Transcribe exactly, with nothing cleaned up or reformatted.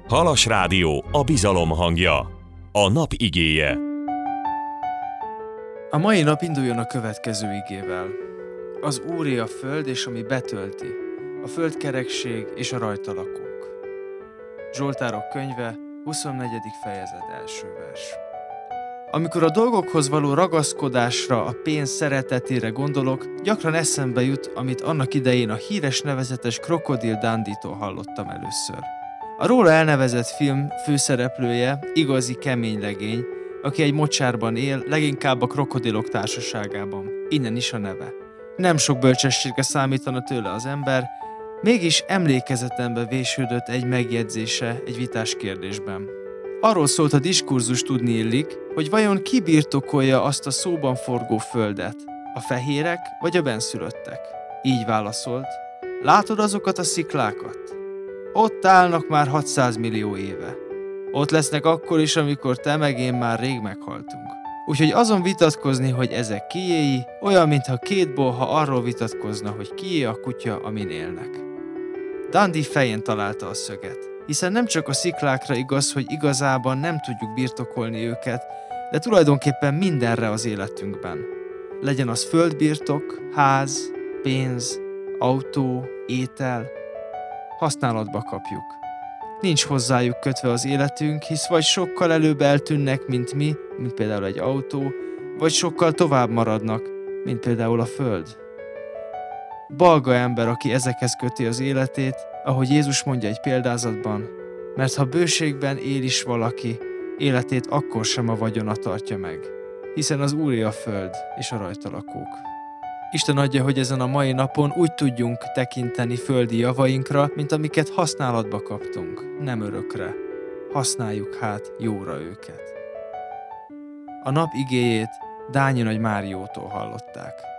Halas Rádió, a bizalom hangja. A nap igéje. A mai nap induljon a következő igével. Az Úré a föld, és ami betölti, a földkerekség és a rajta lakók. Zsoltárok könyve, huszonnegyedik fejezet, első vers. Amikor a dolgokhoz való ragaszkodásra, a pénz szeretetére gondolok, gyakran eszembe jut, amit annak idején a híres nevezetes Krokodil Dundee-tól hallottam először. A róla elnevezett film főszereplője igazi kemény legény, aki egy mocsárban él, leginkább a krokodilok társaságában. Innen is a neve. Nem sok bölcsességre számítana tőle az ember, mégis emlékezetembe vésődött egy megjegyzése egy vitás kérdésben. Arról szólt a diskurzus, tudni illik, hogy vajon ki birtokolja azt a szóban forgó földet, a fehérek vagy a benszülöttek. Így válaszolt: látod azokat a sziklákat? Ott állnak már hatszáz millió éve. Ott lesznek akkor is, amikor te meg én már rég meghaltunk. Úgyhogy azon vitatkozni, hogy ezek kiéi, olyan, mintha két bolha arról vitatkozna, hogy kié a kutya, amin élnek. Dundee fején találta a szöget, hiszen nem csak a sziklákra igaz, hogy igazában nem tudjuk birtokolni őket, de tulajdonképpen mindenre az életünkben. Legyen az földbirtok, ház, pénz, autó, étel, használatba kapjuk. Nincs hozzájuk kötve az életünk, hisz vagy sokkal előbb eltűnnek, mint mi, mint például egy autó, vagy sokkal tovább maradnak, mint például a föld. Balga ember, aki ezekhez köti az életét, ahogy Jézus mondja egy példázatban, mert ha bőségben él is valaki, életét akkor sem a vagyona tartja meg, hiszen az Úré a föld és a rajta lakók. Isten adja, hogy ezen a mai napon úgy tudjunk tekinteni földi javainkra, mint amiket használatba kaptunk, nem örökre. Használjuk hát jóra őket. A nap igéjét Dányi Nagy Máriótól hallották.